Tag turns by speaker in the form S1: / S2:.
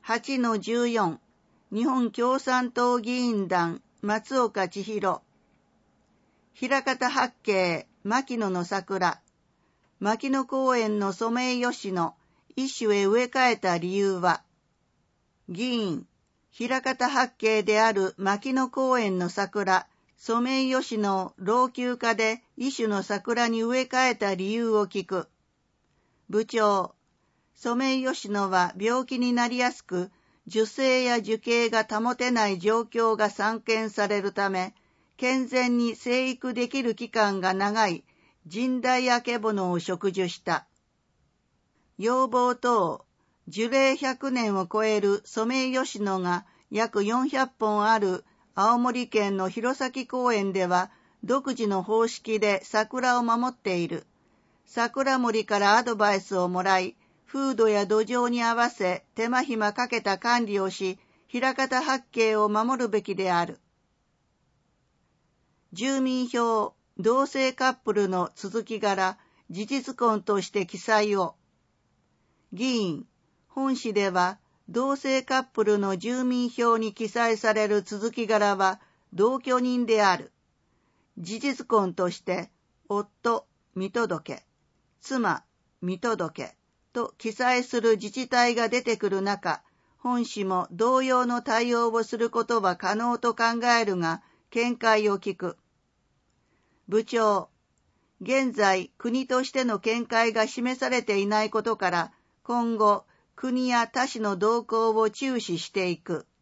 S1: 8-14 日本共産党議員団松岡千尋。枚方八景牧野の桜。牧野公園のソメイヨシノ一種へ植え替えた理由は、議員、枚方八景である牧野公園の桜、ソメイヨシノを老朽化で一種の桜に植え替えた理由を聞く。部長、ソメイヨシノは病気になりやすく、樹勢や樹形が保てない状況が散見されるため、健全に生育できる期間が長い神代あけぼのを植樹した。要望等、樹齢100年を超えるソメイヨシノが約400本ある青森県の弘前公園では独自の方式で桜を守っている。桜森からアドバイスをもらい、風土や土壌に合わせ手間暇かけた管理をし、枚方八景を守るべきである。住民票、同性カップルの続き柄、事実婚として記載を。議員、本市では同性カップルの住民票に記載される続き柄は同居人である。事実婚として夫、見届け、妻、見届けと記載する自治体が出てくる中、本市も同様の対応をすることは可能と考えるが、見解を聞く。部長、現在国としての見解が示されていないことから、今後国や他市の動向を注視していく。